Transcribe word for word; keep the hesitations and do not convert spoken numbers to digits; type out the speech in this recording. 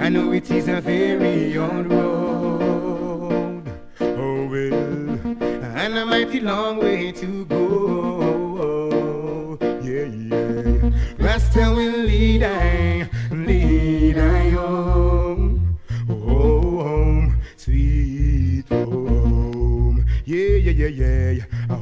know it is a very old road. Oh well, and a mighty long way to go. Yeah, yeah. Rasta will lead I, lead I home, oh home, sweet home. Yeah, yeah, yeah, yeah.